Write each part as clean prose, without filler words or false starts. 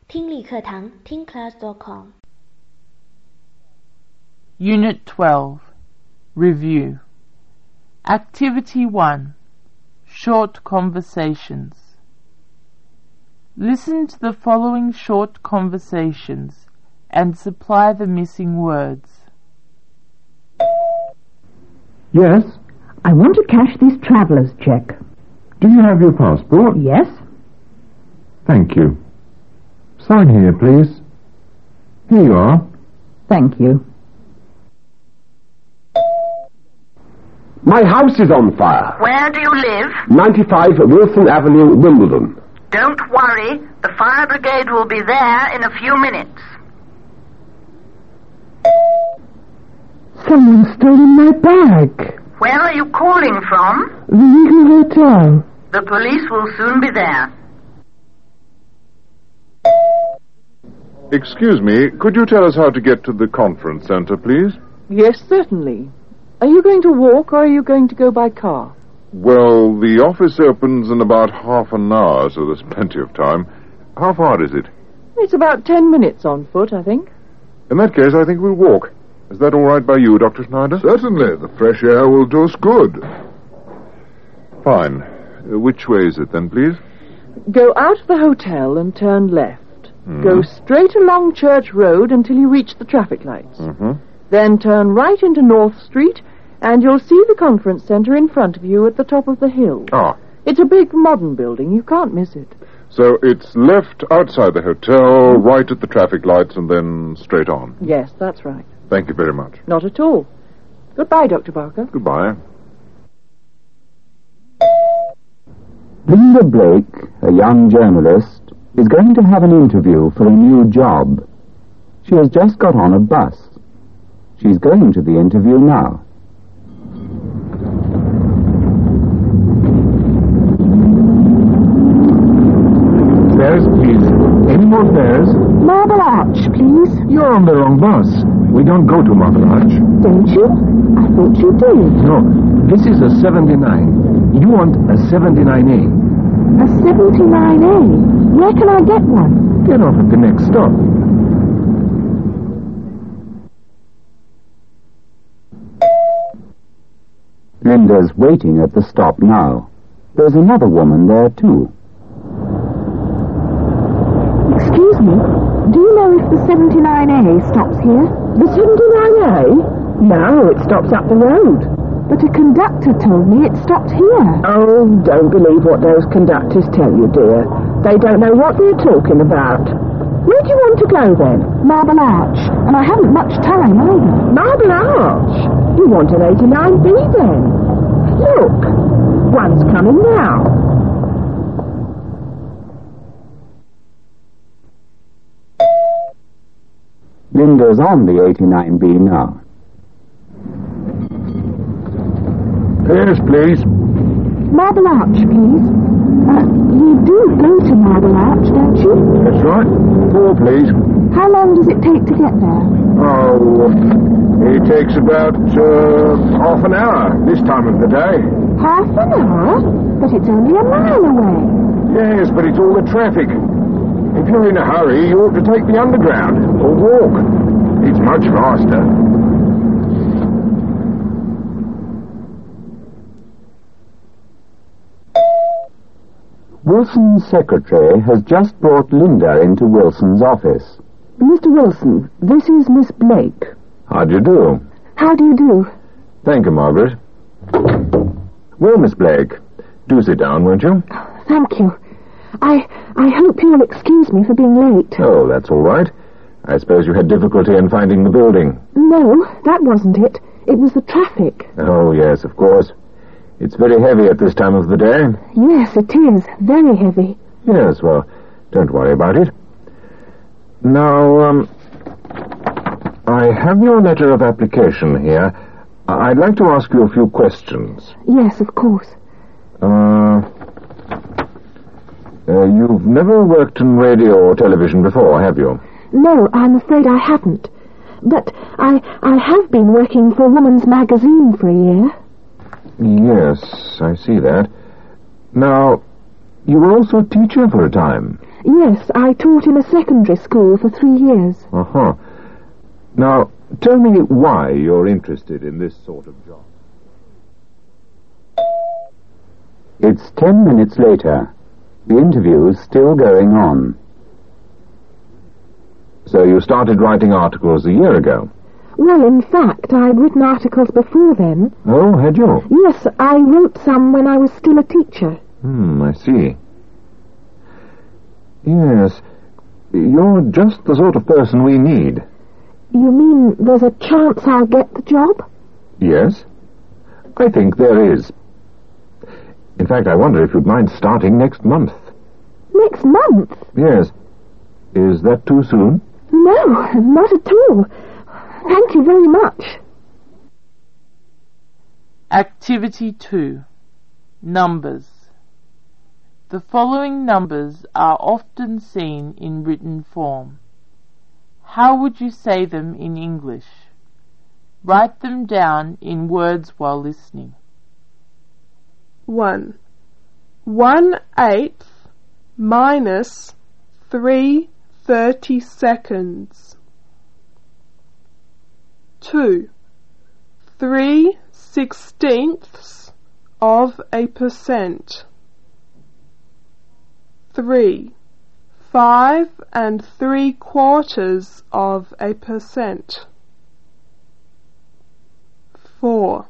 听力课堂听 class.com Unit 12 Review Activity 1 Short Conversations Listen to the following short conversations and supply the missing words. Yes? I want to cash this traveller's cheque. Do you have your passport? Yes? Thank you. Sign here, please. Here you are. Thank you. My house is on fire. Where do you live? 95 Wilson Avenue, Wimbledon. Don't worry. The fire brigade will be there in a few minutes. Someone's stolen my bag. Where are you calling from? The Eagle Hotel. The police will soon be there. Excuse me, could you tell us how to get to the conference centre, please? Yes, certainly. Are you going to walk or are you going to go by car? Well, the office opens in about half an hour, so there's plenty of time. How far is it? It's about 10 minutes on foot, I think. In that case, I think we'll walk. Is that all right by you, Dr. Schneider? Certainly. The fresh air will do us good. Fine. Which way is it then, please? Go out of the hotel and turn left. Mm-hmm. Go straight along Church Road until you reach the traffic lights. Mm-hmm. Then turn right into North Street, and you'll see the conference centre in front of you at the top of the hill. Ah. It's a big modern building. You can't miss it. So it's left outside the hotel, right at the traffic lights, and then straight on. Yes, that's right. Thank you very much. Not at all. Goodbye, Dr. Barker. Goodbye. Linda Blake, a young journalist, is going to have an interview for a new job. She has just got on a bus. She's going to the interview now. Fares, please. Any more fares? Marble Arch, please. You're on the wrong bus. We don't go to Marble Arch. Don't you? I thought you did. No, this is a 79. You want a 79A. A 79A? Where can I get one? Get off at the next stop. Linda's waiting at the stop now. There's another woman there, too. Excuse me, do you know if the 79A stops here? The 79A? No, it stops up the road. But a conductor told me it stopped here. Oh, don't believe what those conductors tell you, dear. They don't know what they're talking about. Where do you want to go, then? Marble Arch. And I haven't much time, either. Marble Arch? You want an 89B, then? Look, one's coming now. Linda's on the 89B now. Fares, please. Marble Arch, please. You do go to Marble Arch, don't you? That's right. 4, please. How long does it take to get there? Oh, it takes about half an hour this time of the day. Half an hour? But it's only a mile away. Yes, but it's all the traffic. If you're in a hurry, you ought to take the underground or walk. It's much faster. Wilson's secretary has just brought Linda into Wilson's office. Mr. Wilson, this is Miss Blake. How do you do? How do you do? Thank you, Margaret. Well, Miss Blake, do sit down, won't you? Thank you. I hope you'll excuse me for being late. Oh, that's all right. I suppose you had difficulty in finding the building. No, that wasn't it. It was the traffic. Oh, yes, of course. It's very heavy at this time of the day. Yes, it is. Very heavy. Yes, well, don't worry about it. Now, I have your letter of application here. I'd like to ask you a few questions. Yes, of course. You've never worked in radio or television before, have you? No, I'm afraid I haven't. But I have been working for Woman's Magazine for a year. Yes, I see that. Now, you were also a teacher for a time. Yes, I taught in a secondary school for 3 years. Uh-huh. Now, tell me why you're interested in this sort of job. It's 10 minutes later. The interview's still going on. So you started writing articles a year ago? Well, in fact, I'd written articles before then. Oh, had you? Yes, I wrote some when I was still a teacher. I see. Yes, you're just the sort of person we need. You mean there's a chance I'll get the job? Yes, I think there is. In fact, I wonder if you'd mind starting next month. Next month? Yes. Is that too soon? No, not at all. Thank you very much. Activity 2. Numbers. The following numbers are often seen in written form. How would you say them in English? Write them down in words while listening. 1. 1/8 minus 3/32. 2. 3/16 of a percent. 3. 5 3/4 of a percent. 4.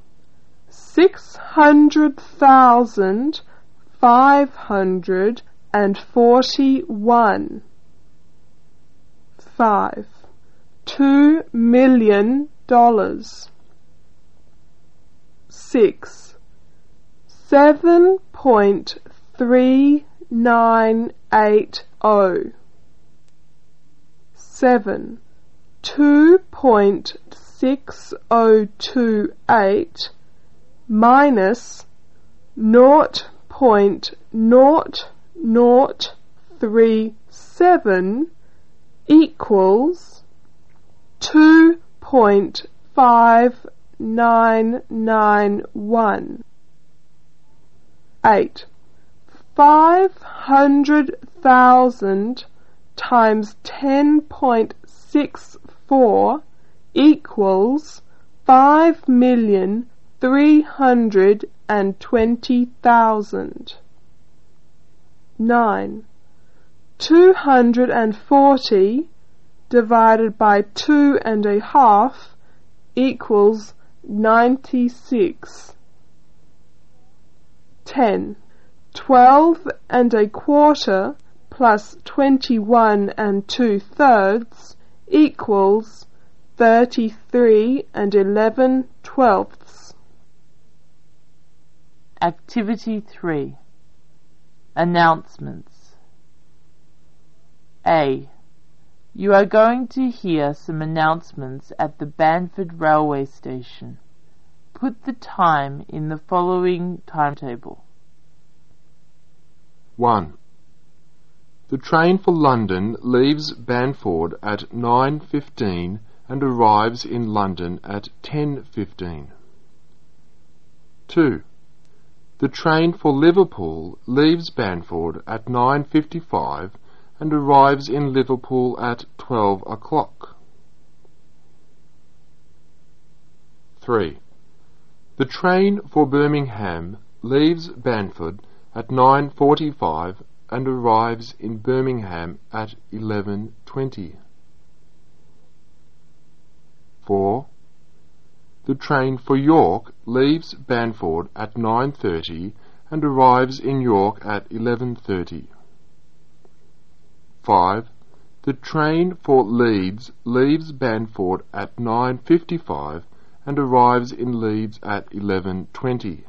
600,541. 5. $2 million. 6. 7.390. 7. 2.6028 minus 0.0037 equals 2.5991. 8. 500,000 times 10.64 equals 5,320,000. 9. 240 divided by 2.5 equals 96. 10. 12 1/4 plus 21 2/3 equals 33 11/12. Activity 3. Announcements. A. You are going to hear some announcements at the Banford Railway Station. Put the time in the following timetable. 1. The train for London leaves Banford at 9:15 and arrives in London at 10:15. 2. The train for Liverpool leaves Banford at 9:55 and arrives in Liverpool at 12 o'clock. 3. The train for Birmingham leaves Banford at 9:45 and arrives in Birmingham at 11:20. 4. The train for York leaves Banford at 9:30 and arrives in York at 11:30. 5. The train for Leeds leaves Banford at 9:55 and arrives in Leeds at 11:20.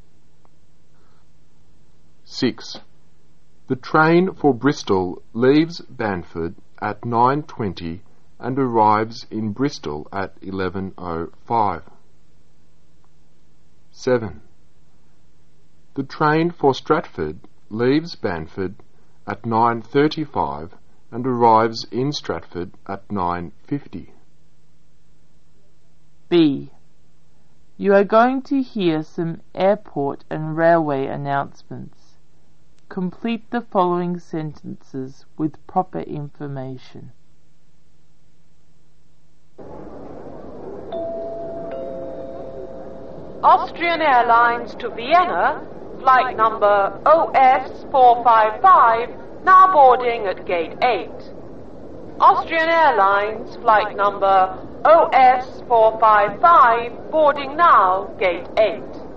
6. The train for Bristol leaves Banford at 9:20 and arrives in Bristol at 11:05. 7. The train for Stratford leaves Banford at 9:35 and arrives in Stratford at 9:50. B. You are going to hear some airport and railway announcements. complete the following sentences with proper information. Austrian Airlines to Vienna, flight number OS455, now boarding at gate 8. Austrian Airlines, flight number OS455, boarding now, gate 8.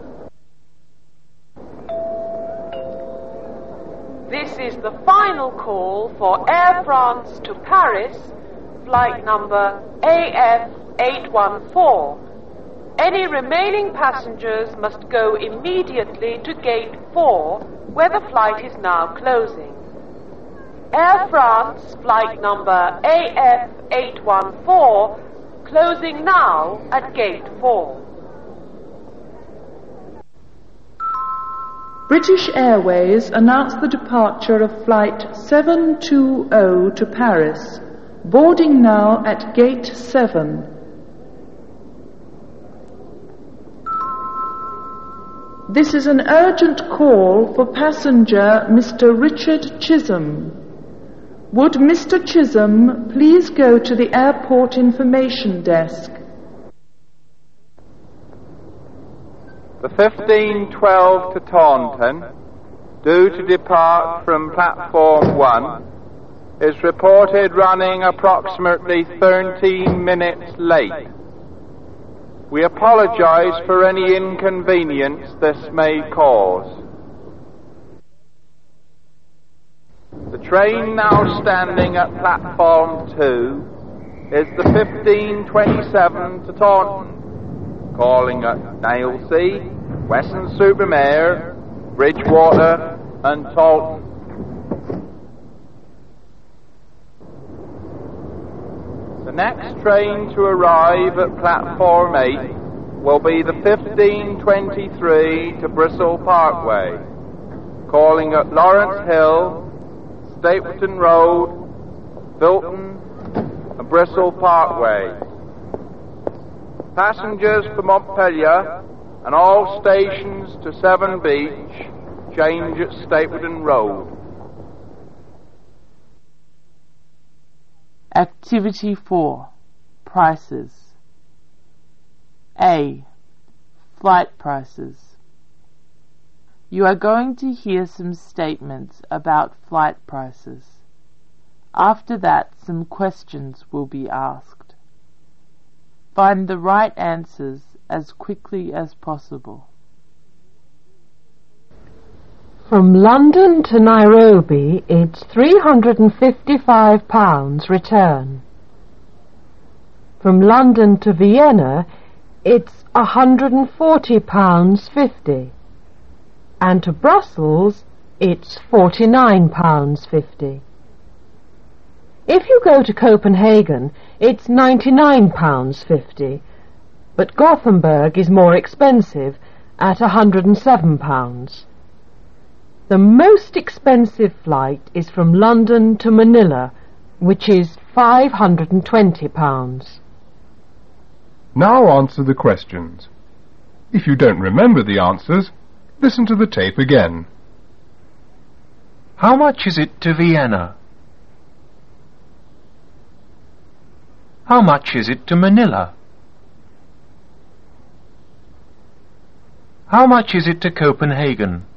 This is the final call for Air France to Paris, flight number AF814. Any remaining passengers must go immediately to gate 4, where the flight is now closing. Air France, flight number AF814, closing now at gate 4. British Airways announced the departure of flight 720 to Paris, boarding now at gate 7. This is an urgent call for passenger Mr. Richard Chisholm. Would Mr. Chisholm please go to the airport information desk? The 1512 to Taunton, due to depart from platform 1, is reported running approximately 13 minutes late. We apologise for any inconvenience this may cause. The train now standing at platform 2 is the 1527 to Taunton, calling at Nailsea, Weston-super-Mare, Bridgewater and Taunton. The next train to arrive at platform 8 will be the 1523 to Bristol Parkway, calling at Lawrence Hill, Stapleton Road, Filton and Bristol Parkway. Passengers for Montpellier and all stations to Severn Beach change at Stapleton Road. Activity 4. Prices. A. Flight prices. You are going to hear some statements about flight prices. After that, some questions will be asked. Find the right answers as quickly as possible. From London to Nairobi, it's £355 return. From London to Vienna, it's £140.50. And to Brussels, it's £49.50. If you go to Copenhagen, it's £99.50, but Gothenburg is more expensive at £107. The most expensive flight is from London to Manila, which is £520. Now answer the questions. If you don't remember the answers, listen to the tape again. How much is it to Vienna? How much is it to Manila? How much is it to Copenhagen?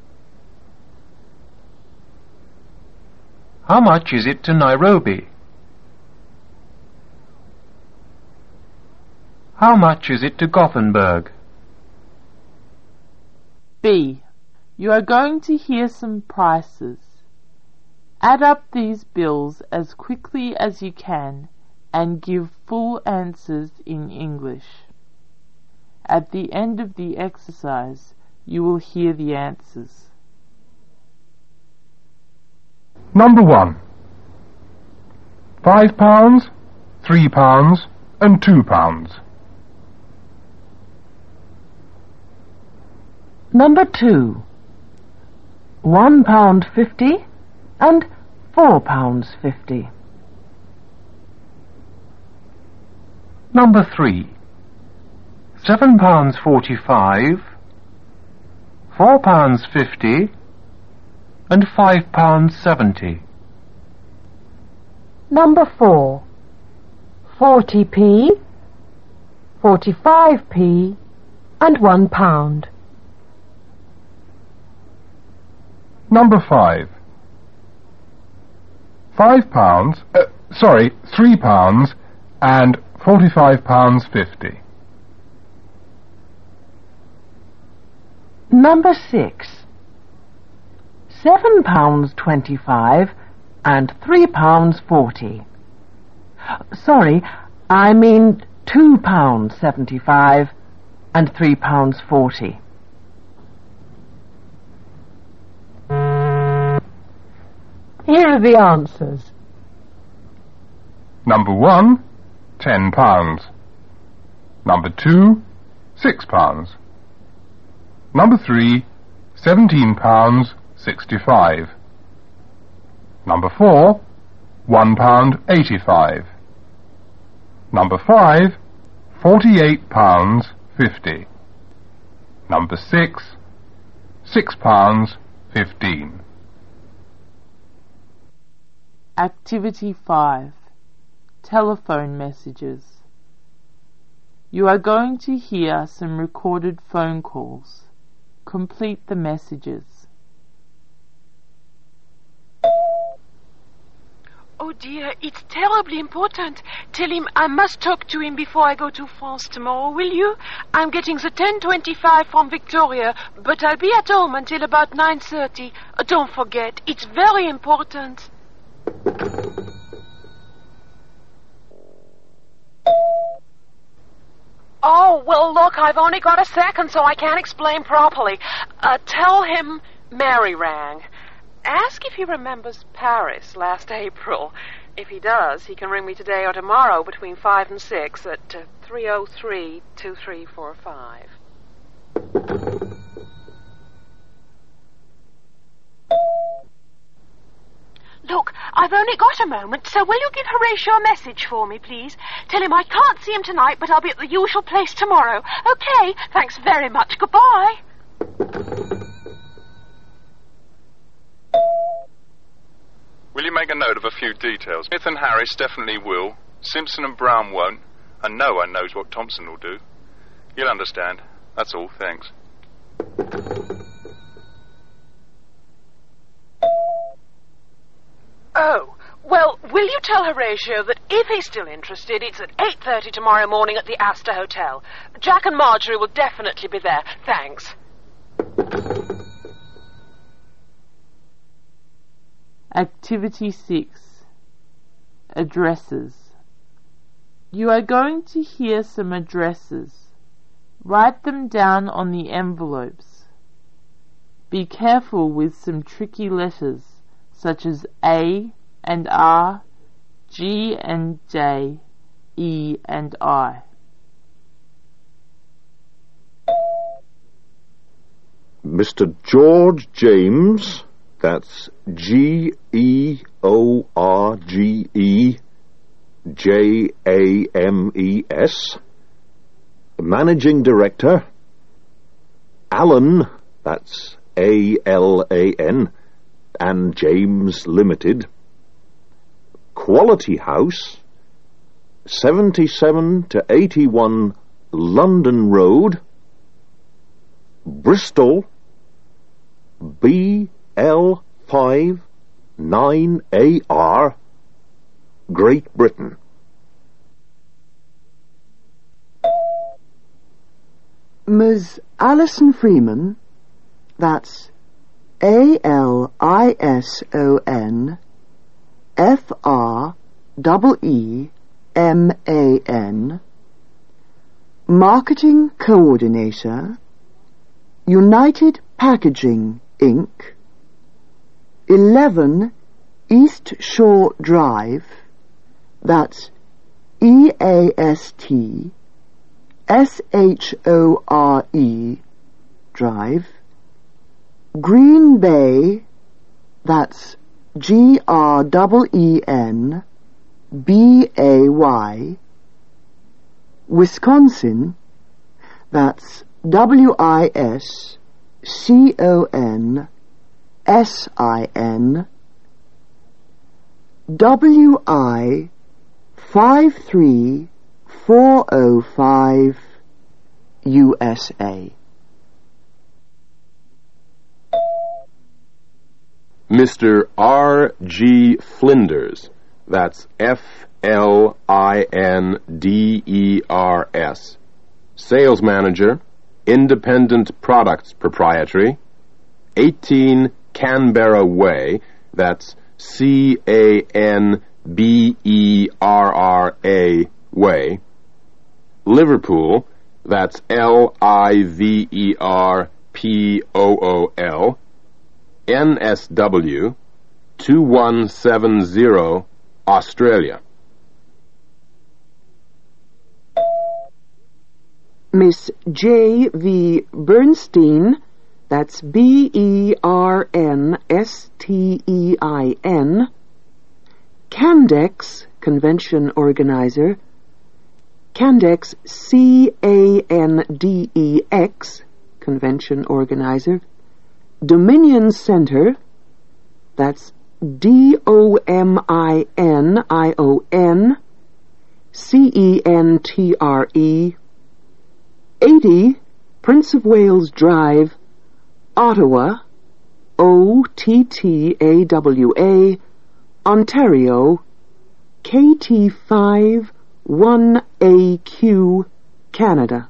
How much is it to Nairobi? How much is it to Gothenburg? B. You are going to hear some prices. Add up these bills as quickly as you can and give full answers in English. At the end of the exercise, you will hear the answers. Number 1. £5, £3 and £2. Number 2. £1.50 and £4.50. Number 3. £7.45, £4.50 and £5.70. Number 4. 40p, 45p, and £1. Number 5. £3 and £45.50. Number 6. £7.25 and £3.40. Sorry, I mean £2.75 and £3.40. Here are the answers. Number 1, £10. Number 2, £6. Number 3, £17.65. Number 4, £1.85. Number 5, £48.50. Number 6, £6.15. Activity 5. Telephone messages. You are going to hear some recorded phone calls. Complete the messages. Oh dear, it's terribly important. Tell him I must talk to him before I go to France tomorrow, will you? I'm getting the 10:25 from Victoria, but I'll be at home until about 9:30. Don't forget, it's very important. Oh, well, look, I've only got a second, so I can't explain properly. Tell him Mary rang. Ask if he remembers Paris last April. If he does, he can ring me today or tomorrow between 5 and 6 at 303-2345. Look, I've only got a moment, so will you give Horatio a message for me, please? Tell him I can't see him tonight, but I'll be at the usual place tomorrow. Okay, thanks very much. Goodbye. Will you make a note of a few details? Smith and Harris definitely will. Simpson and Brown won't. And no one knows what Thompson will do. You'll understand. That's all. Thanks. Oh, well, will you tell Horatio that if he's still interested, it's at 8:30 tomorrow morning at the Astor Hotel. Jack and Marjorie will definitely be there. Thanks. Activity 6. Addresses. You are going to hear some addresses. Write them down on the envelopes. Be careful with some tricky letters, such as A and R, G and J, E and I. Mr. George James, that's GEORGE Managing Director. Allen, that's ALAN, and James Limited. Quality House, 77 to 81 London Road, Bristol, BL5 9AR, Great Britain. Ms. Alison Freeman, that's ALISON FREEMAN, Marketing Coordinator, United Packaging Inc., 11 East Shore Drive, that's EAST SHORE Drive, Green Bay, that's GREEN BAY, Wisconsin, that's WISCONSIN WI 53405 USA. Mr. R.G. Flinders, that's Flinders, Sales Manager, Independent Products Proprietary, 18 Canberra Way, that's Canberra Way, Liverpool, that's Liverpool, NSW 2170, Australia. Miss J. V. Bernstein, that's BERNSTEIN, Candex, Convention Organizer, Candex CANDEX, Convention Organizer, Dominion Center, that's DOMINION CENTRE, 80 Prince of Wales Drive, Ottawa, OTTAWA, Ontario, KT5 1AQ, Canada.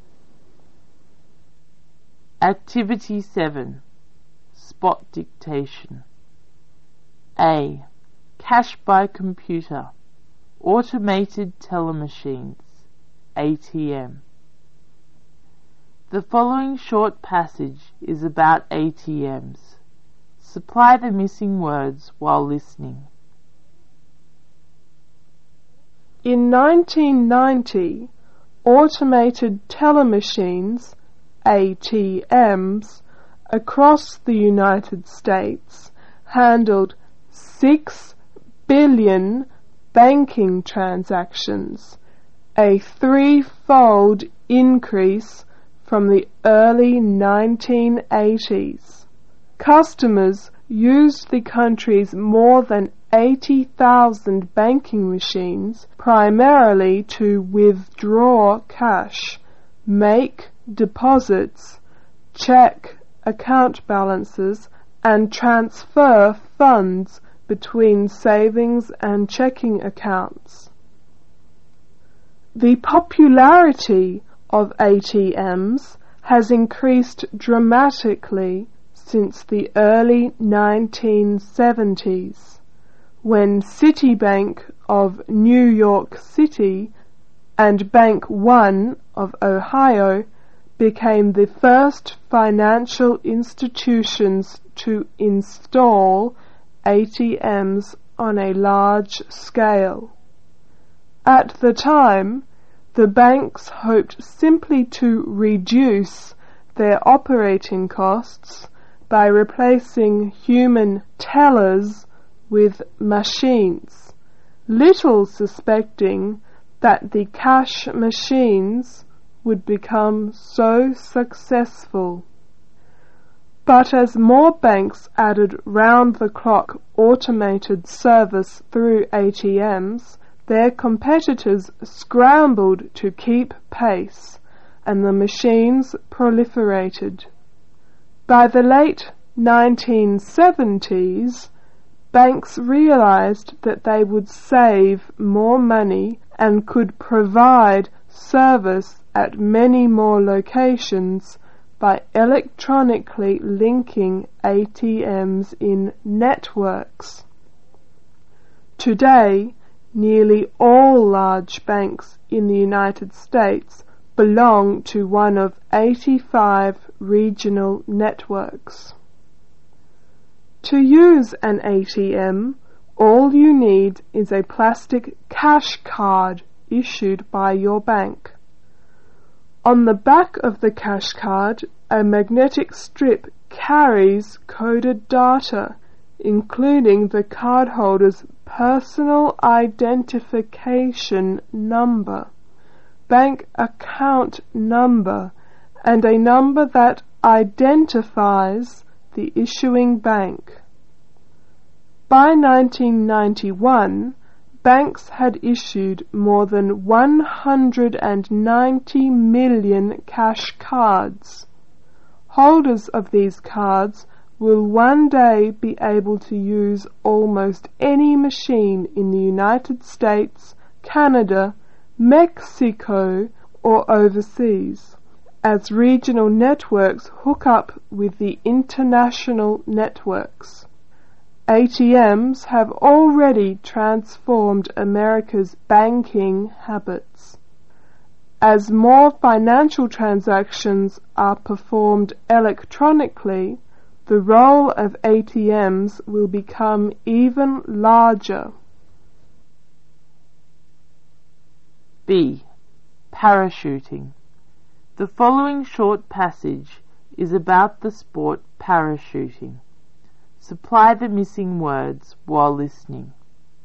Activity 7. Spot dictation. A. Cash by computer. Automated teller machines. ATM. The following short passage is about ATMs. Supply the missing words while listening. In 1990, automated teller machines, ATMs, across the United States handled 6 billion banking transactions, a 3-fold increase from the early 1980s. Customers used the country's more than 80,000 banking machines primarily to withdraw cash, make deposits, check account balances, and transfer funds between savings and checking accounts. The popularity of ATMs has increased dramatically since the early 1970s, when Citibank of New York City and Bank One of Ohio became the first financial institutions to install ATMs on a large scale. At the time, the banks hoped simply to reduce their operating costs by replacing human tellers with machines, little suspecting that the cash machines would become so successful. But as more banks added round-the-clock automated service through ATMs, their competitors scrambled to keep pace, and the machines proliferated. By the late 1970s, banks realized that they would save more money and could provide service at many more locations by electronically linking ATMs in networks. Today, nearly all large banks in the United States belong to one of 85 regional networks. To use an ATM, all you need is a plastic cash card issued by your bank. On the back of the cash card, a magnetic strip carries coded data, including the cardholder's personal identification number, bank account number, and a number that identifies the issuing bank. By 1991, banks had issued more than 190 million cash cards. Holders of these cards will one day be able to use almost any machine in the United States, Canada, Mexico, or overseas, as regional networks hook up with the international networks. ATMs have already transformed America's banking habits. As more financial transactions are performed electronically, the role of ATMs will become even larger. B. Parachuting. The following short passage is about the sport parachuting. Supply the missing words while listening.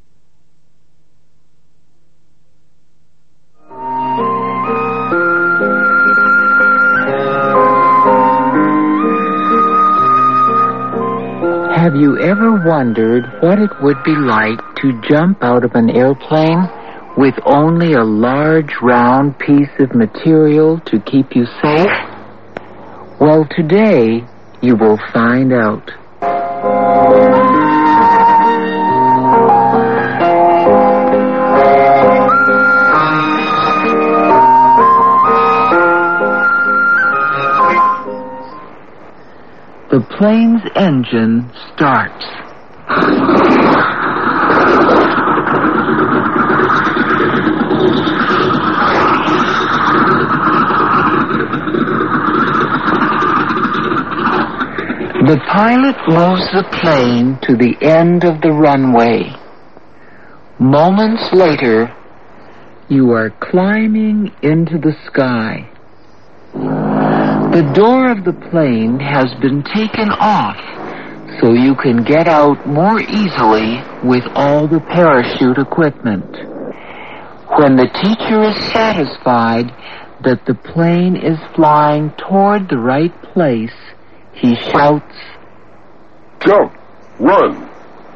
Have you ever wondered what it would be like to jump out of an airplane with only a large round piece of material to keep you safe? Well, today you will find out. The plane's engine starts. The pilot moves the plane to the end of the runway. Moments later, you are climbing into the sky. The door of the plane has been taken off so you can get out more easily with all the parachute equipment. When the teacher is satisfied that the plane is flying toward the right place, he shouts, "Jump! Run!"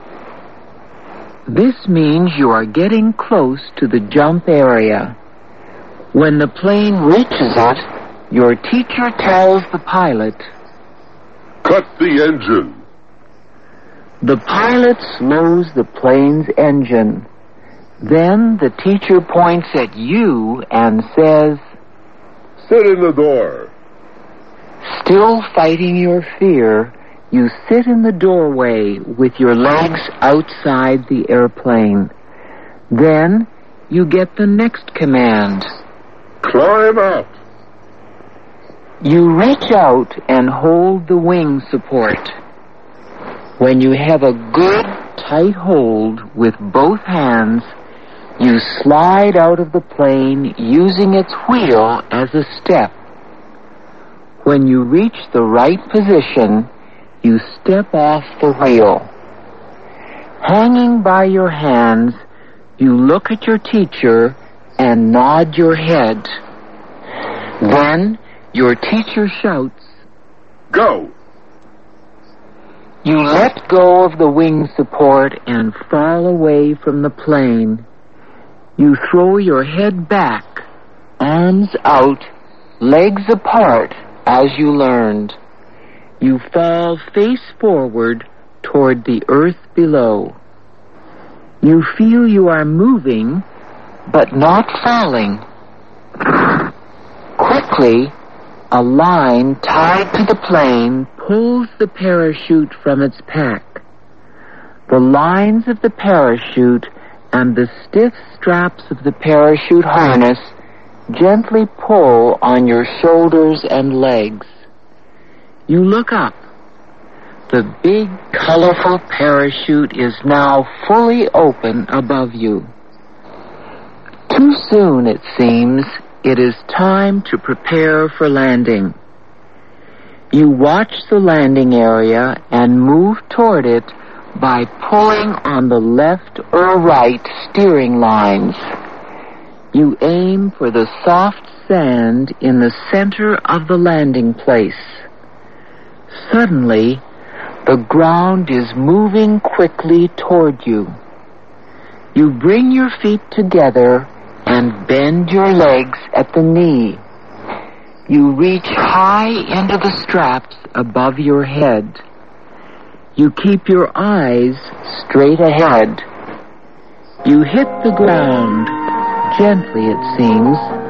This means you are getting close to the jump area. When the plane reaches it, your teacher tells the pilot, "Cut the engine." The pilot slows the plane's engine. Then the teacher points at you and says, "Sit in the door." Still fighting your fear, you sit in the doorway with your legs outside the airplane. Then you get the next command. "Climb out." You reach out and hold the wing support. When you have a good, tight hold with both hands, you slide out of the plane using its wheel as a step. When you reach the right position, you step off the wheel. Hanging by your hands, you look at your teacher and nod your head. Then your teacher shouts, "Go!" You let go of the wing support and fall away from the plane. You throw your head back, arms out, legs apart, as you learned. You fall face forward toward the earth below. You feel you are moving, but not falling. Quickly, a line tied to the plane pulls the parachute from its pack. The lines of the parachute and the stiff straps of the parachute harness gently pull on your shoulders and legs. You look up. The big, colorful parachute is now fully open above you. Too soon, it seems, it is time to prepare for landing. You watch the landing area and move toward it by pulling on the left or right steering lines. You aim for the soft sand in the center of the landing place. Suddenly, The ground is moving quickly toward you. You bring your feet together and bend your legs at the knee. You reach high into the straps above your head. You keep your eyes straight ahead. You hit the ground, gently it seems,